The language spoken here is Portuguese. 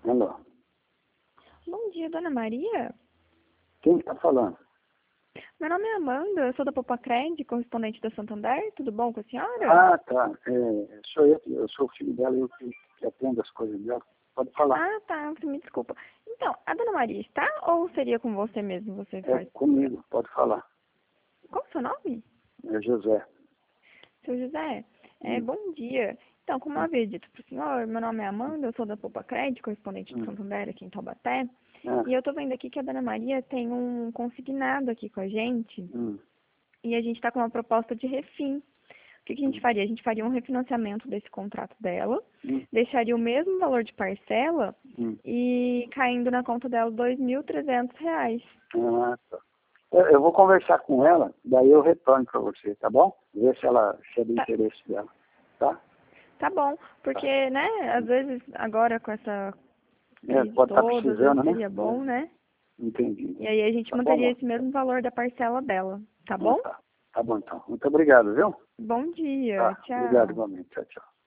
Alô, Bom dia, Dona Maria. quem está falando? Meu nome é Amanda, eu sou da Popacred, correspondente da Santander. Tudo bom com a senhora? Ah, tá. Sou eu sou o filho dela, eu que atendo as coisas dela. Pode falar. Ah, tá, me desculpa. Então, a Dona Maria está ou seria com você mesmo você É faz? comigo, pode falar. Qual o seu nome? É José. Seu José. Hum, Bom dia. Então, como eu hum, havia dito para o senhor, meu nome é Amanda, eu sou da Popacred, correspondente da hum. Santander aqui em Taubaté. Ah, E eu tô vendo aqui que a Dona Maria tem um consignado aqui com a gente. hum, E a gente está com uma proposta de refim. O que a gente hum, faria? A gente faria um refinanciamento desse contrato dela, hum, deixaria o mesmo valor de parcela hum. e caindo na conta dela R$ 2.300. Ah, tá. Eu vou conversar com ela, daí eu retorno para você, tá bom? Ver se é do Tá, interesse dela. Tá? tá bom, Tá. porque, né, às vezes agora com essa crise Pode estar toda, às vezes precisando, né? seria bom, né? Entendi. E aí a gente Tá bom, manteria bom. esse mesmo valor da parcela dela, tá Ah, bom? tá. Tá bom, então. Muito obrigado, viu? Bom dia, Tá. Obrigado tchau. igualmente. Tchau, tchau.